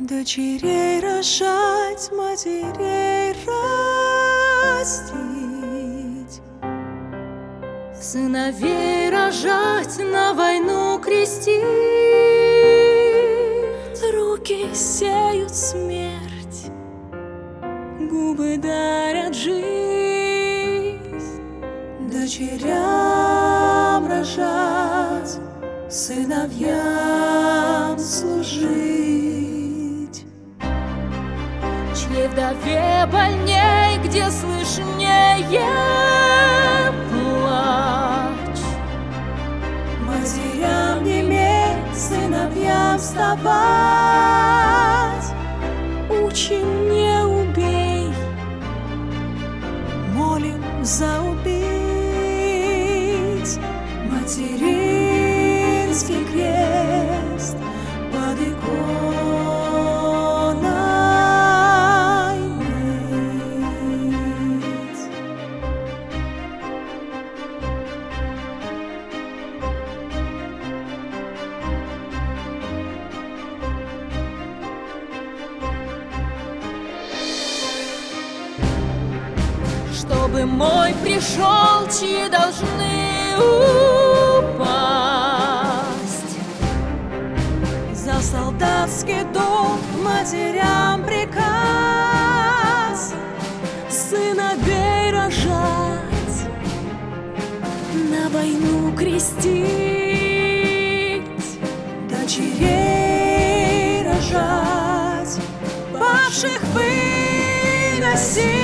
Дочерей рожать, матерей растить, сыновей рожать, на войну крестить. Руки сеют смерть, губы дарят жизнь. Дочерям рожать, сыновьям служить. Чьей вдове больней, где слышнее плач. Матерям неметь, сыновьям вставать. Учим, не убей, молим за убить. Материнский крест под иконой ныть. Чтобы мой пришел, чьи должны упасть. За солдатский долг матерям приказ сыновей рожать, на войну крестить. Дочерей рожать, павших выносить.